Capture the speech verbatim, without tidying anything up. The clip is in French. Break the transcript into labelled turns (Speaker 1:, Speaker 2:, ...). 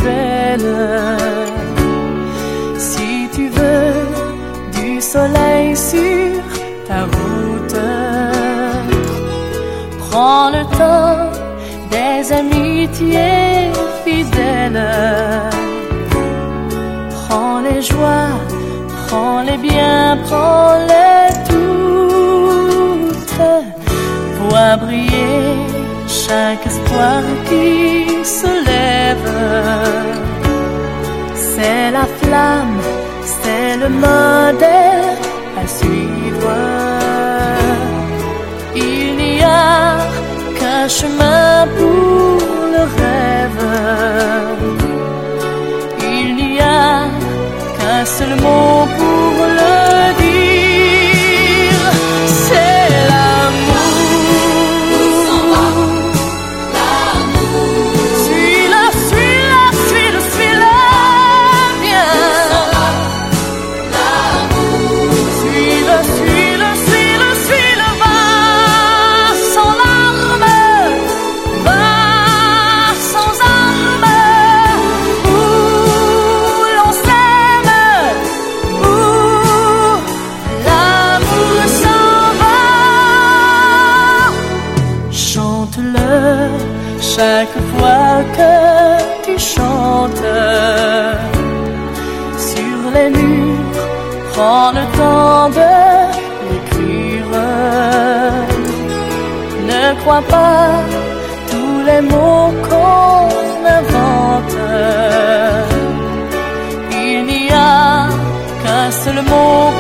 Speaker 1: belle. Si tu veux du soleil sur ta route, prends le temps des amitiés fidèles. Prends les joies, prends les biens, prends-les toutes. Vois briller chaque espoir qui se lève. C'est la flamme, c'est le modèle à suivre. Il n'y a qu'un chemin pour le rêve. Il n'y a qu'un seul mot pour le dire. C'est chaque fois que tu chantes sur les murs, prends le temps de l'écrire. Ne crois pas tous les mots qu'on invente. Il n'y a qu'un seul mot